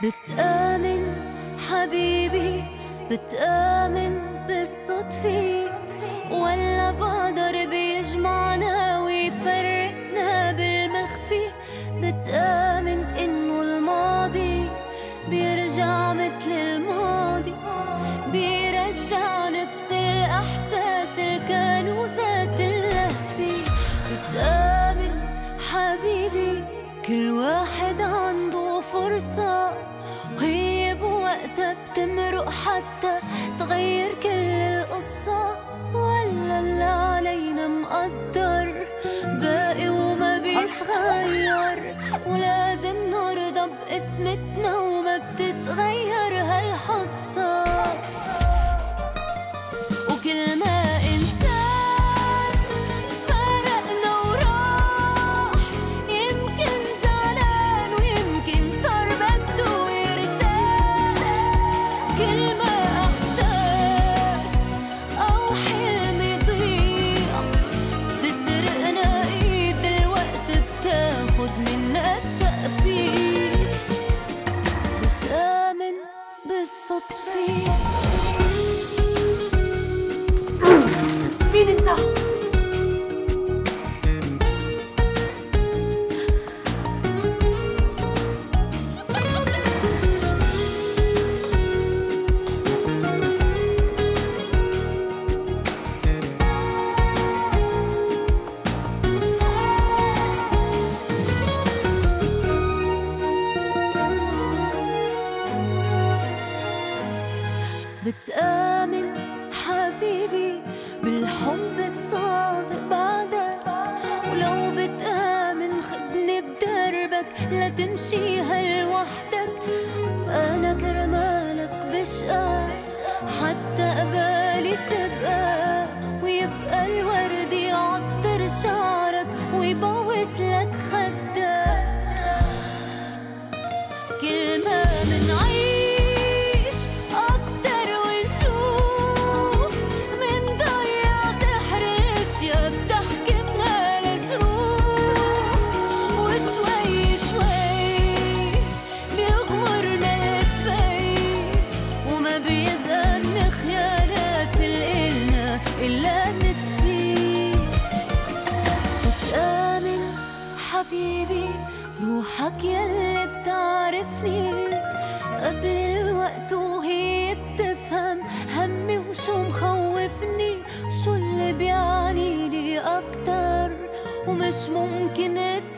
بتآمن حبيبي، بتآمن بالصدفة ولا بقدر بيجمعنا ويفرقنا بالمخفي؟ بتآمن إنه الماضي بيرجع مثل الماضي، بيرجع نفس الأحساس اللي كانوا ذات اللهفة. بتآمن حبيبي كل واحد عنده فرصة، وهي بوقتها بتمرق حتى تغير كل القصة، ولا اللي علينا مقدر باقي وما بيتغير، ولازم نرضى بقسمتنا وما بتتغير هالحصة. وكل ما إنسان فرقنا وراح، يمكن زعلان ويمكن صار بده يرتاح، كل ما إحساس أو حلم يضيع بتسرقنا إيد الوقت، بتاخد منا الشقفة. بتآمن بالصدفة. مين انت؟ بتآمن حبيبي بالحب الصادق بعدك، ولو بتآمن خدني بدربك لا تمشي هالوحدك. أنا كرمالك بشقى حتى قبالي تبقى، ويبقى الورد يعطر شعرك ويبوس لك خدك. كل ما منعيش أكتر ونشوف منضيع سحر الأشياء بتحكمنا لسوق، وشوي شوي بيغمرنا الفي، وما بيبقى من خيارات الإلنا إلا نتفي. بتآمن حبيبي روحك يلي بتعرفني قبل الوقت، وهي بتفهم همي وشو مخوفني، شو اللي بيعنيلي أكتر ومش ممكن